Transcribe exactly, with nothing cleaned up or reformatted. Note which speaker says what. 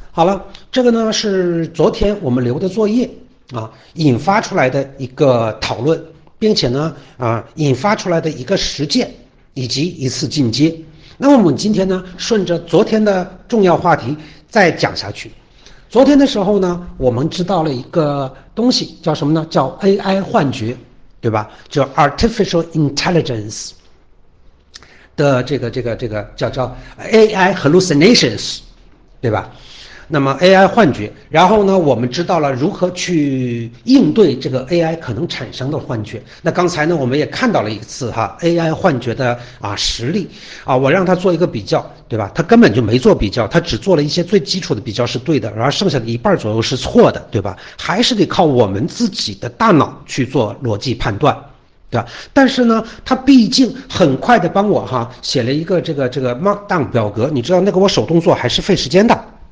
Speaker 1: 好了，这个呢是昨天我们留的作业啊，引发出来的一个讨论，并且呢啊引发出来的一个实践以及一次进阶。那么我们今天呢顺着昨天的重要话题再讲下去。昨天的时候呢，我们知道了一个东西叫什么呢？叫 A I 幻觉，对吧？叫 Artificial Intelligence 的这个这个这个叫叫 A I hallucinations， 对吧？那么 A I 幻觉，然后呢，我们知道了如何去应对这个 A I 可能产生的幻觉。那刚才呢，我们也看到了一次哈 A I 幻觉的啊实例啊，我让他做一个比较，对吧？他根本就没做比较，他只做了一些最基础的比较是对的，然后剩下的一半左右是错的，对吧？还是得靠我们自己的大脑去做逻辑判断。对吧？但是呢，他毕竟很快的帮我哈写了一个这个这个 Markdown 表格，你知道那个我手动做还是费时间的。